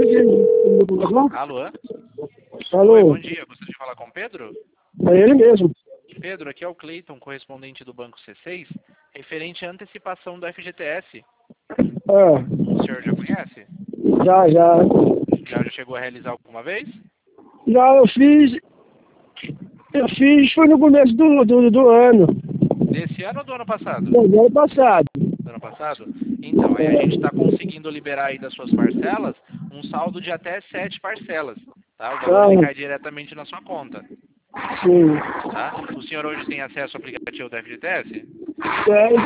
Alô? Alô? Oi, bom dia. Gostaria de falar com o Pedro? É ele mesmo. Pedro, aqui é o Cleiton, correspondente do Banco C6, referente à antecipação do FGTS. Ah, O senhor já conhece? já. Já chegou a realizar alguma vez? Já eu fiz, foi no começo do ano, Desse ano ou do ano passado? do ano passado. Do ano passado? Então, aí a gente está conseguindo liberar aí das suas parcelas um saldo de até 7 parcelas, tá? O valor ele cai diretamente na sua conta, Sim. tá? O senhor hoje tem acesso ao aplicativo do FGTS? Tem.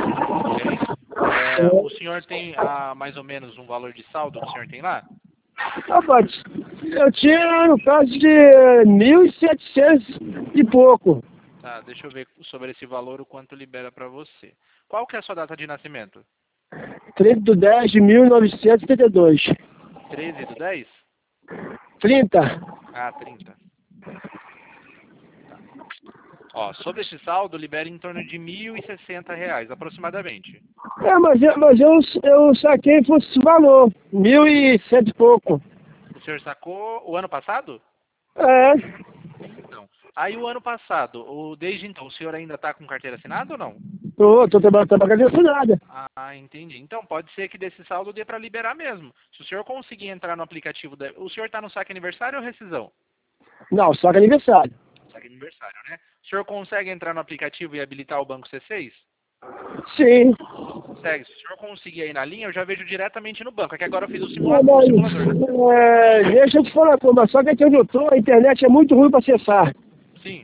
O senhor tem mais ou menos um valor de saldo que o senhor tem lá? Rapaz, eu tinha no caso de 1.700 e pouco. Tá, deixa eu ver sobre esse valor o quanto libera para você. Qual que é a sua data de nascimento? 30/10/1972. 13/10? 30. Ah, 30. Ó, sobre esse saldo, libera em torno de R$ 1.060, aproximadamente. É, mas eu saquei por esse valor. 1.100 e pouco. O senhor sacou o ano passado? É. Então. Aí o ano passado, desde então, o senhor ainda está com carteira assinada ou não? Tô trabalhando nada. Ah, entendi. Então pode ser que desse saldo dê para liberar mesmo. Se o senhor conseguir entrar no aplicativo, o senhor está no saque aniversário ou rescisão? Não, só que é aniversário. Saque aniversário, né? O senhor consegue entrar no aplicativo e habilitar o Banco C6? Sim. Consegue. Se o senhor conseguir aí na linha, eu já vejo diretamente no banco. É que agora eu fiz o Mas, simulador, né? deixa eu te falar, mas só que aqui onde eu tô, a internet é muito ruim para acessar. Sim.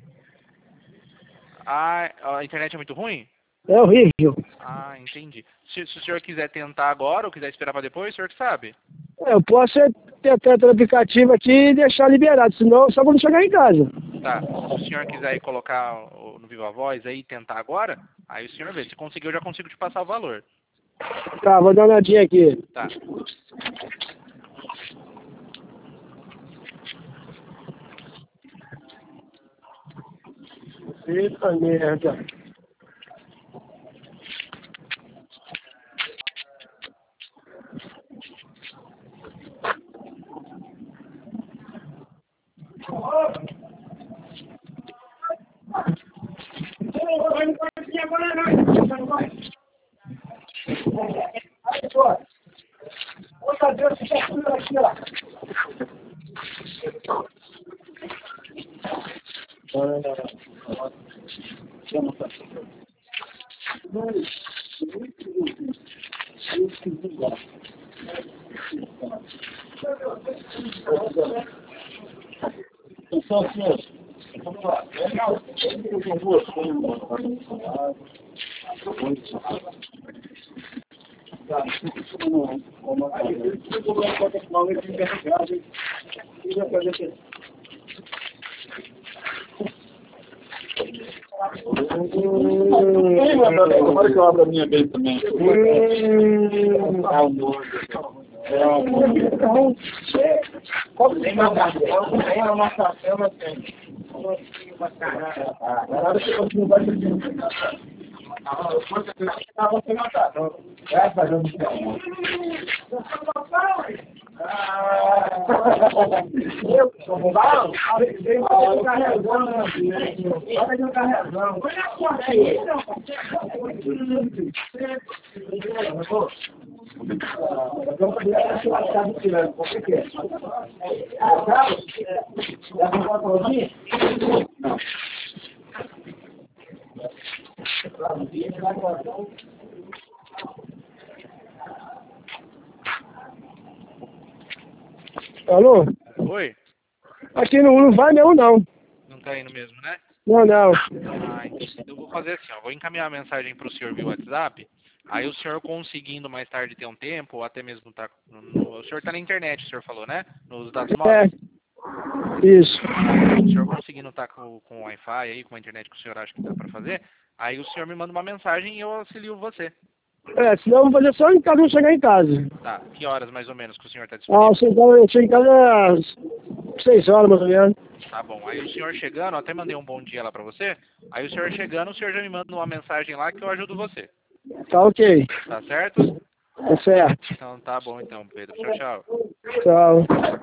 A internet é muito ruim? É horrível. Ah, entendi. Se o senhor quiser tentar agora ou quiser esperar para depois, o senhor que sabe. Eu posso tentar o aplicativo aqui e deixar liberado, senão só quando chegar em casa. Tá. Se o senhor quiser aí colocar no Viva Voz aí e tentar agora, aí o senhor vê. Se conseguir, eu já consigo te passar o valor. Tá, vou dar uma olhadinha aqui. Tá. Eita merda. Tomara que eu abra a minha bem também. Alô? Oi? Aqui não vai mesmo, não. Não tá indo mesmo, né? Não. Ah, entendi. Eu vou fazer assim, ó. Vou encaminhar a mensagem para o senhor via WhatsApp. Aí o senhor conseguindo mais tarde ter um tempo, ou até mesmo tá o senhor tá na internet, o senhor falou, né? Nos dados móveis. Isso. O senhor conseguindo estar com o Wi-Fi aí, com a internet que o senhor acha que dá para fazer, aí o senhor me manda uma mensagem e eu auxilio você. Senão eu vou fazer só em casa quando chegar em casa. Tá. Que horas mais ou menos que o senhor está Eu disponível? chego em casa às 6 horas, mais ou menos. Tá bom. Aí o senhor chegando, eu até mandei um bom dia lá para você. Aí o senhor chegando, o senhor já me manda uma mensagem lá que eu ajudo você. Tá ok. Tá certo? Tá certo. Então tá bom então, Pedro. Tchau, tchau. Tchau.